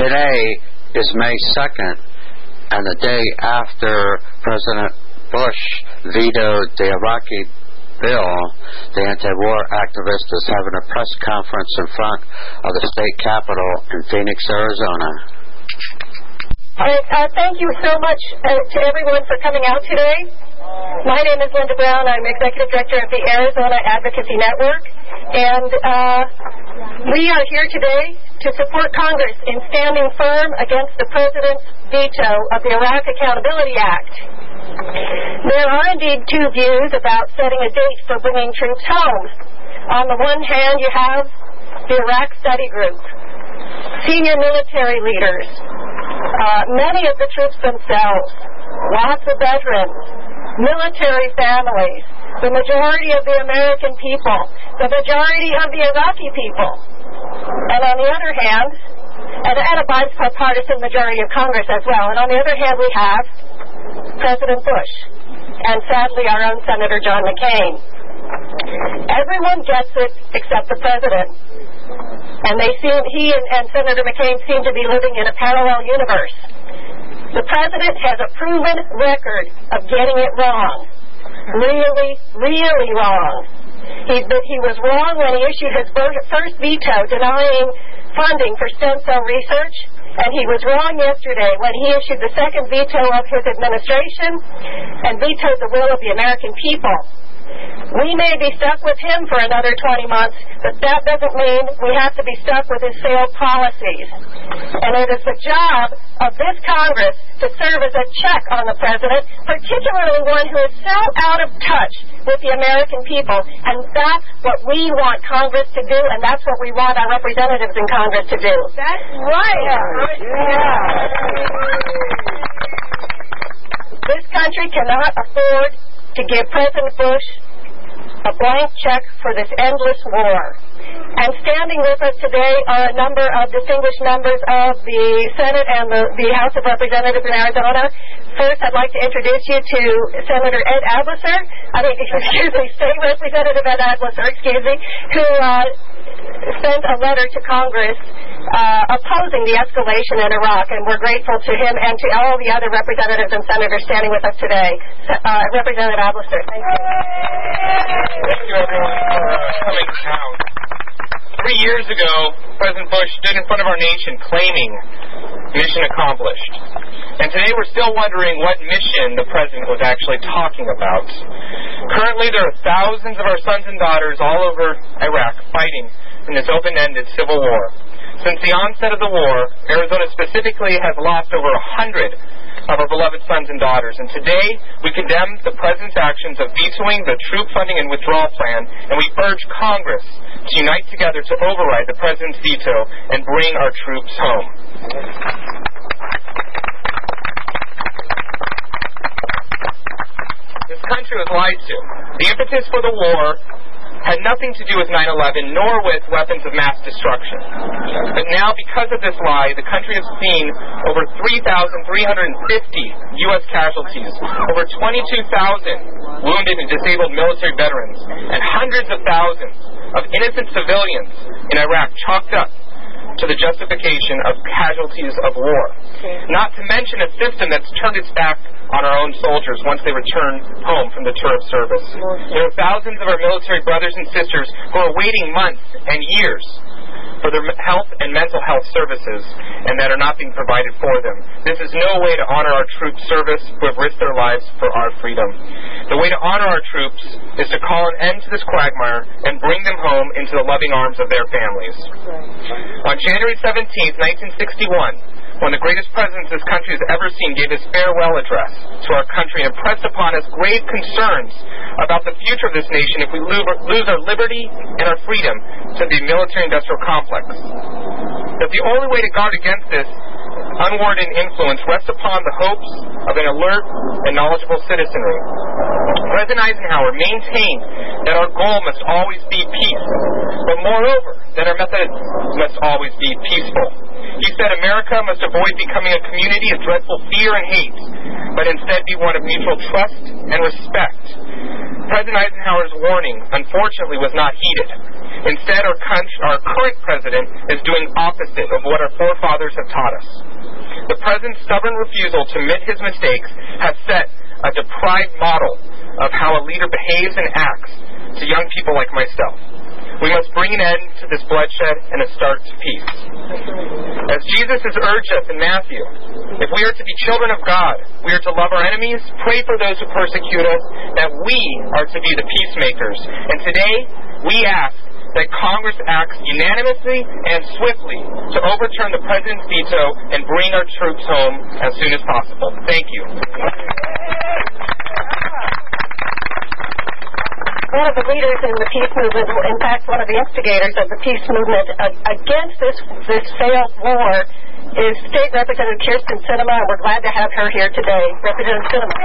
Today is May 2nd, and the day after President Bush vetoed the Iraqi bill. The anti-war activist is having a press conference in front of the state capitol in Phoenix, Arizona. Thank you so much to everyone for coming out today. My name is Linda Brown. I'm Executive Director of the Arizona Advocacy Network, and we are here today to support Congress in standing firm against the President's veto of the Iraq Accountability Act. There are indeed two views about setting a date for bringing troops home. On the one hand, you have the Iraq Study Group, senior military leaders, many of the troops themselves, lots of veterans, military families, the majority of the American people, the majority of the Iraqi people. And on the other hand, and a bipartisan majority of Congress as well. And on the other hand, we have President Bush and sadly our own Senator John McCain. Everyone gets it except the President. And he and Senator McCain seem to be living in a parallel universe. The President has a proven record of getting it wrong. Really, really wrong. He was wrong when he issued his first veto denying funding for stem cell research, and he was wrong yesterday when he issued the second veto of his administration and vetoed the will of the American people. We may be stuck with him for another 20 months, but that doesn't mean we have to be stuck with his failed policies. And it is the job of this Congress to serve as a check on the President, particularly one who is so out of touch with the American people. And that's what we want Congress to do, and that's what we want our representatives in Congress to do. That's right. This country cannot afford to give President Bush a blank check for this endless war. And standing with us today are a number of distinguished members of the Senate and the House of Representatives in Arizona. First, I'd like to introduce you to Senator Ed Adlisser, State Representative Ed Adlisser, who sent a letter to Congress opposing the escalation in Iraq, and we're grateful to him and to all the other representatives and senators standing with us today. Representative Adlisser, thank you. Thank you, everyone, for coming out. 3 years ago, President Bush stood in front of our nation claiming mission accomplished. And today we're still wondering what mission the President was actually talking about. Currently, there are thousands of our sons and daughters all over Iraq fighting in this open-ended civil war. Since the onset of the war, Arizona specifically has lost over 100 of our beloved sons and daughters. And today, we condemn the President's actions of vetoing the troop funding and withdrawal plan, and we urge Congress to unite together to override the President's veto and bring our troops home. This country was lied to. The impetus for the war had nothing to do with 9/11, nor with weapons of mass destruction. But now, because of this lie, the country has seen over 3,350 U.S. casualties, over 22,000 wounded and disabled military veterans, and hundreds of thousands of innocent civilians in Iraq chalked up to the justification of casualties of war. Not to mention a system that's turned its back on our own soldiers once they return home from the tour of service. There are thousands of our military brothers and sisters who are waiting months and years for their health and mental health services and that are not being provided for them. This is no way to honor our troops' service who have risked their lives for our freedom. The way to honor our troops is to call an end to this quagmire and bring them home into the loving arms of their families. On January 17th, 1961, when the greatest president this country has ever seen gave his farewell address to our country and impressed upon us grave concerns about the future of this nation if we lose our liberty and our freedom to the military-industrial complex. That the only way to guard against this unwarranted influence rests upon the hopes of an alert and knowledgeable citizenry. President Eisenhower maintained that our goal must always be peace, but moreover, that our methods must always be peaceful. He said America must avoid becoming a community of dreadful fear and hate, but instead be one of mutual trust and respect. President Eisenhower's warning, unfortunately, was not heeded. Instead, our current president is doing opposite of what our forefathers have taught us. The president's stubborn refusal to admit his mistakes has set a deprived model of how a leader behaves and acts to young people like myself. We must bring an end to this bloodshed and a start to peace. As Jesus has urged us in Matthew, if we are to be children of God, we are to love our enemies, pray for those who persecute us, that we are to be the peacemakers. And today, we ask that Congress acts unanimously and swiftly to overturn the president's veto and bring our troops home as soon as possible. Thank you. One of the leaders in the peace movement, in fact, one of the instigators of the peace movement against this failed war, is State Representative Kyrsten Sinema, and we're glad to have her here today. Representative Sinema.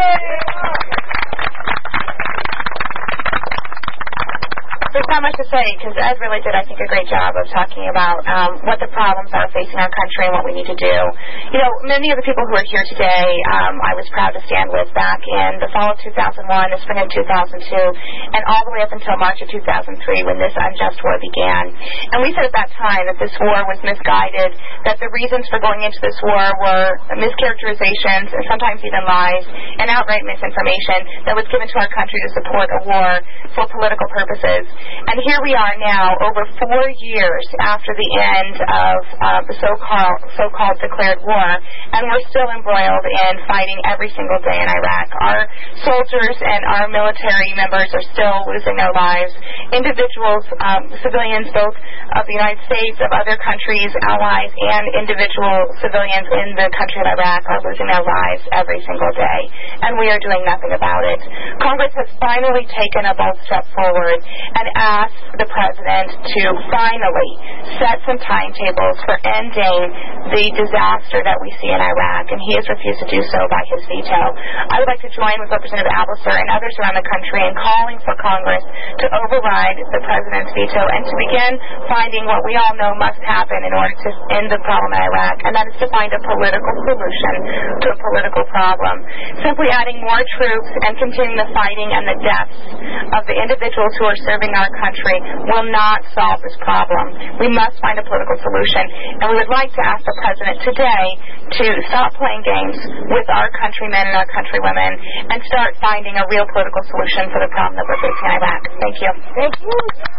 There's not much to say, because Ed really did, I think, a great job of talking about what the problems are facing our country and what we need to do. You know, many of the people who are here today, I was proud to stand with back in the fall of 2001, the spring of 2002, and all the way up until March of 2003 when this unjust war began. And we said at that time that this war was misguided, that the reasons for going into this war were mischaracterizations and sometimes even lies and outright misinformation that was given to our country to support a war for political purposes. And here we are now, over 4 years after the end of the so-called declared war, and we're still embroiled in fighting every single day in Iraq. Our soldiers and our military members are still losing their lives. Individuals, civilians both of the United States, of other countries, allies, and individual civilians in the country of Iraq are losing their lives every single day, and we are doing nothing about it. Congress has finally taken a bold step forward and asked the president to finally set some timetables for ending the disaster that we see in Iraq, and he has refused to do so by his veto. I would like to join with Representative Ablisser and others around the country in calling for Congress to override the president's veto and to begin finding what we all know must happen in order to end the problem in Iraq, and that is to find a political solution to a political problem. Simply adding more troops and continuing the fighting and the deaths of the individuals who are serving our country will not solve this problem. We must find a political solution, and we would like to ask the president today to stop playing games with our countrymen and our countrywomen and start finding a real political solution for the problem that we're facing in Iraq. Thank you. Thank you.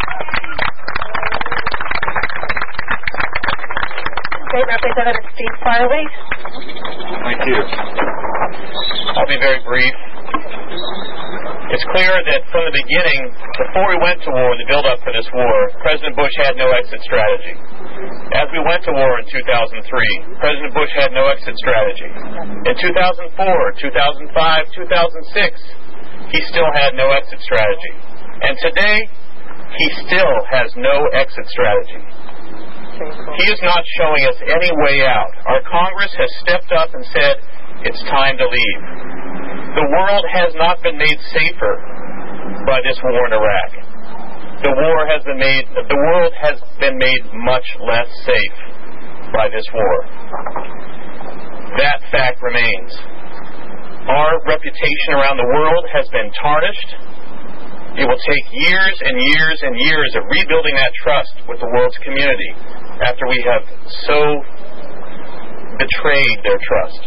State Representative Steve Farley. Thank you. I'll be very brief. It's clear that from the beginning, before we went to war, the build-up for this war, President Bush had no exit strategy. As we went to war in 2003, President Bush had no exit strategy. In 2004, 2005, 2006, he still had no exit strategy. And today, he still has no exit strategy. He is not showing us any way out. Our Congress has stepped up and said, it's time to leave. The world has not been made safer by this war in Iraq. The world has been made much less safe by this war. That fact remains. Our reputation around the world has been tarnished. It will take years and years and years of rebuilding that trust with the world's community after we have so betrayed their trust.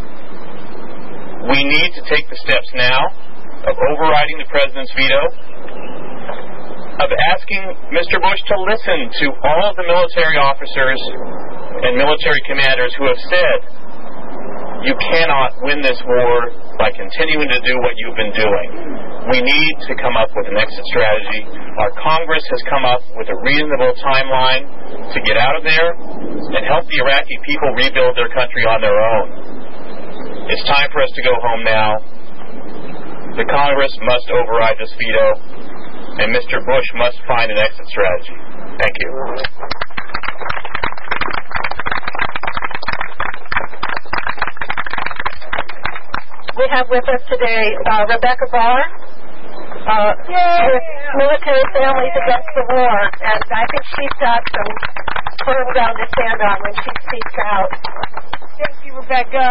We need to take the steps now of overriding the president's veto, of asking Mr. Bush to listen to all of the military officers and military commanders who have said, you cannot win this war by continuing to do what you've been doing. We need to come up with an exit strategy. Our Congress has come up with a reasonable timeline to get out of there and help the Iraqi people rebuild their country on their own. It's time for us to go home now. The Congress must override this veto, and Mr. Bush must find an exit strategy. Thank you. We have with us today Rebecca Barr, with Military Families Against the War, and I think she's got some firm ground to stand on when she speaks out. Thank you, Rebecca.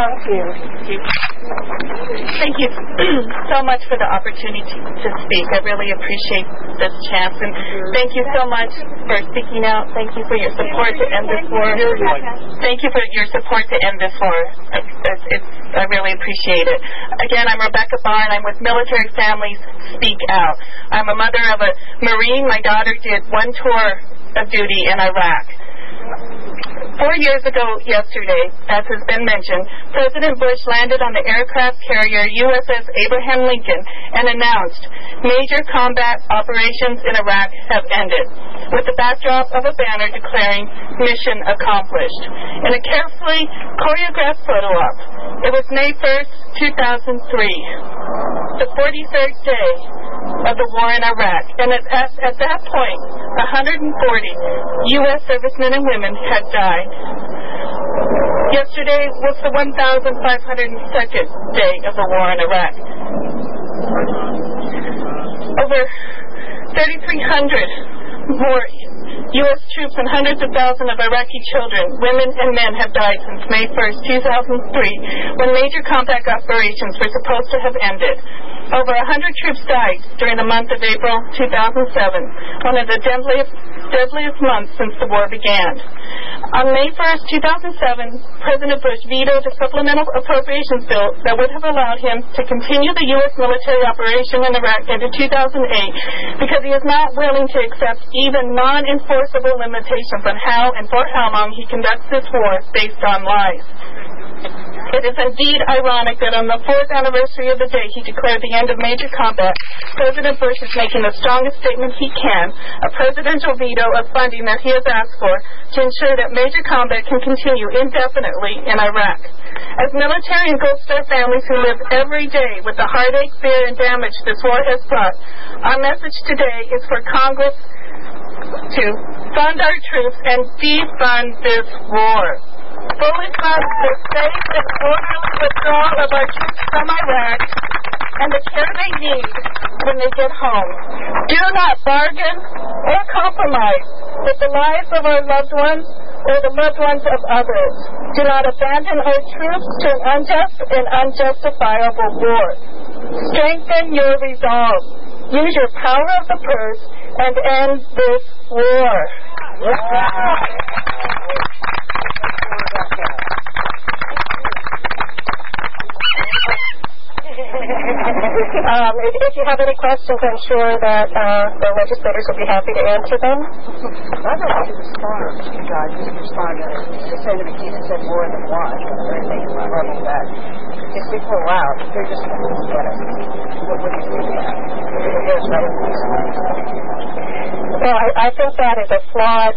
Thank you so much for the opportunity to speak. I really appreciate this chance, and thank you so much for speaking out. Thank you for your support to end this war. Thank you for your support to end this war. I really appreciate it. Again, I'm Rebecca Barr, and I'm with Military Families Speak Out. I'm a mother of a Marine. My daughter did one tour of duty in Iraq. 4 years ago yesterday, as has been mentioned, President Bush landed on the aircraft carrier USS Abraham Lincoln and announced major combat operations in Iraq have ended, with the backdrop of a banner declaring mission accomplished. In a carefully choreographed photo op, it was May 1st, 2003, the 43rd day of the war in Iraq, and at that point, 140 U.S. servicemen and women had died. Yesterday was the 1,502nd day of the war in Iraq. Over 3,300 more U.S. troops and hundreds of thousands of Iraqi children, women, and men have died since May 1st, 2003, when major combat operations were supposed to have ended. Over 100 troops died during the month of April 2007, one of the deadliest months since the war began. On May 1st, 2007, President Bush vetoed a supplemental appropriations bill that would have allowed him to continue the U.S. military operation in Iraq into 2008 because he is not willing to accept even non-enforceable limitations on how and for how long he conducts this war based on lies. It is indeed ironic that on the 4th anniversary of the day he declared the end of major combat, President Bush is making the strongest statement he can, a presidential veto of funding that he has asked for to ensure that major combat can continue indefinitely in Iraq. As military and Gold Star families who live every day with the heartache, fear, and damage this war has brought, our message today is for Congress to fund our troops and defund this war. Fully fund the safe and orderly withdrawal of our troops from Iraq and the care they need when they get home. Do not bargain or compromise with the lives of our loved ones or the loved ones of others. Do not abandon our troops to an unjust and unjustifiable war. Strengthen your resolve. Use your power of the purse and end this war. If you have any questions, I'm sure that the legislators will be happy to answer them. I'd like to respond to you guys. Just respond to Senator McKee said more than one. That if we pull out, they're just going to get us. What do you think of that? Well, I think that is a flawed.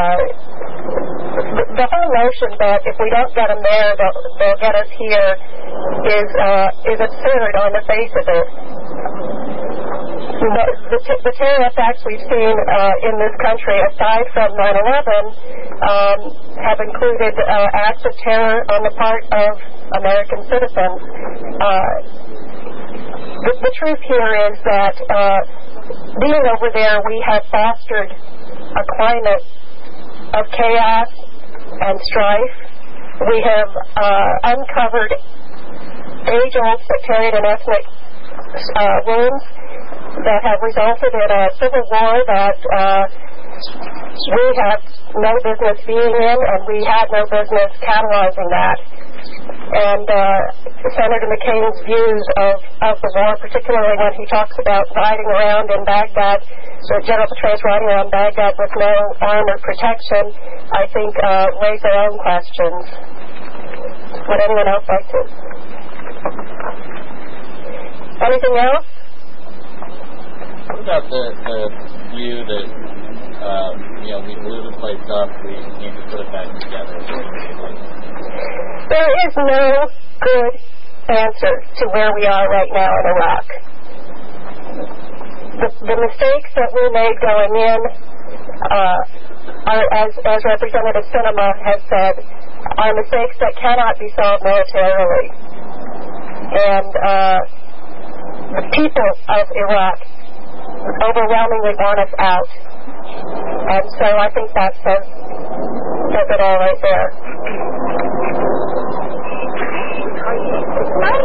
The whole notion that if we don't get them there, they'll get us here is absurd on the face of it. The terror attacks we've seen in this country, aside from 9/11, have included acts of terror on the part of American citizens. The truth here is that being over there, we have fostered a climate of chaos and strife. We have uncovered age-old sectarian and ethnic wounds that have resulted in a civil war that we have no business being in, and we had no business catalyzing that. And Senator McCain's views of the war, particularly when he talks about riding around in Baghdad, so General Petraeus riding around Baghdad with no armor protection, I think raise their own questions. Would anyone else like to? Anything else? What about the view that, we blew the place up, we need to put it back together? There is no good answer to where we are right now in Iraq. The mistakes that we made going in are, as Representative Sinema has said, are mistakes that cannot be solved militarily. And the people of Iraq overwhelmingly want us out. And so I think that says it all right there.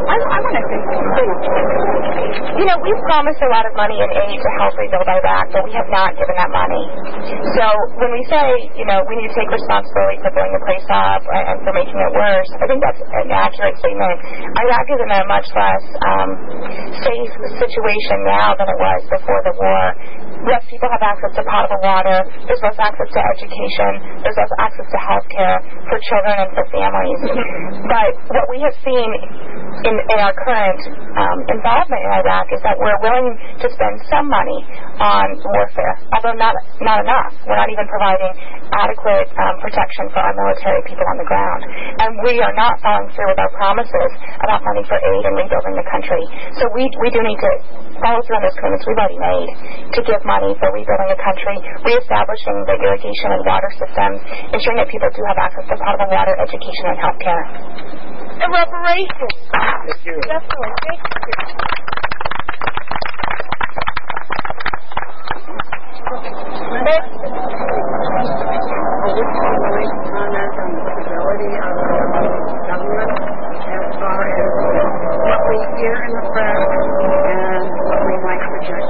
I want to say something. You know, we've promised a lot of money and aid to help rebuild Iraq, but we have not given that money. So when we say, you know, we need to take responsibility for blowing the place up and for making it worse, I think that's an accurate statement. Iraq is in a much less safe situation now than it was before the war. Less people have access to potable water. There's less access to education. There's less access to health care for children and for families. But what we have seen in our current involvement in Iraq is that we're willing to spend some money on warfare, although not enough. We're not even providing adequate protection for our military people on the ground. And we are not following through with our promises about money for aid and rebuilding the country. So we do need to follow through on those commitments we've already made to give money for rebuilding the country, reestablishing the irrigation and water systems, ensuring that people do have access to potable water, education, and health care. And reparations. Thank you. Definitely. Thank you. Comment on the stability of the government as far as what we hear in the press and what we might project.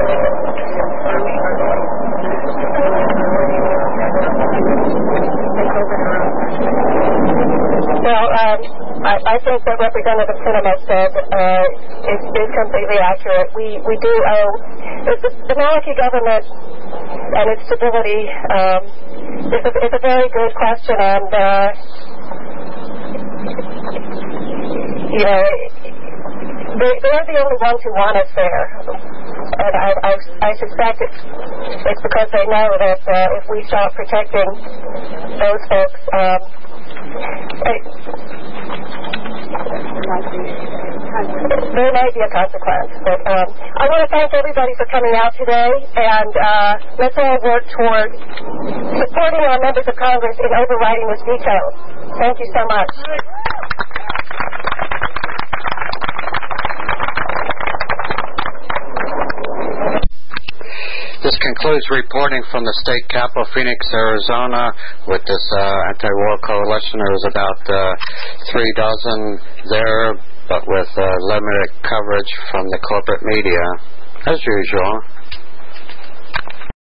Well, I think what Representative Sinema said is completely accurate. We do owe the Maliki government and its stability. It's a very good question, and you know, they're the only ones who want us there. And I suspect it's because they know that if we start protecting those folks, there may be a consequence. But I want to thank everybody for coming out today, and let's all work toward supporting our members of Congress in overriding this veto. Thank you so much. This concludes reporting from the state capital, Phoenix, Arizona, with this anti-war coalition. There was about 3 dozen there, but with limited coverage from the corporate media, as usual.